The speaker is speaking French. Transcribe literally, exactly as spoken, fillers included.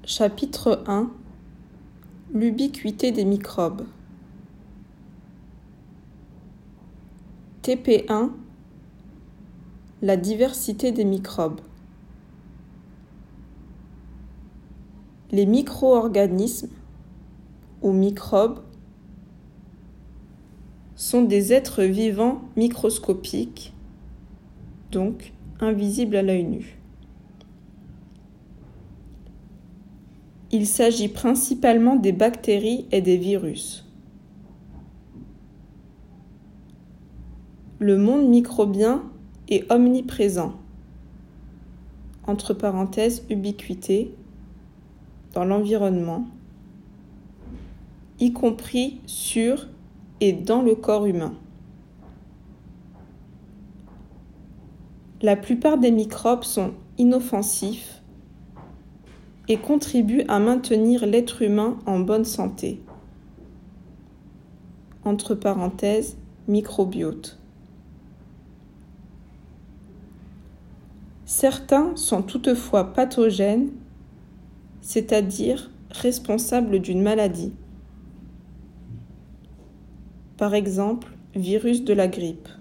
Chapitre un. L'ubiquité des microbes. T P un. La diversité des microbes. Les micro-organismes ou microbes sont des êtres vivants microscopiques, donc invisibles à l'œil nu. Il s'agit principalement des bactéries et des virus. Le monde microbien est omniprésent, entre parenthèses ubiquité, dans l'environnement, y compris sur et dans le corps humain. La plupart des microbes sont inoffensifs et contribuent à maintenir l'être humain en bonne santé. Entre parenthèses, microbiote. Certains sont toutefois pathogènes, c'est-à-dire responsables d'une maladie. Par exemple, virus de la grippe.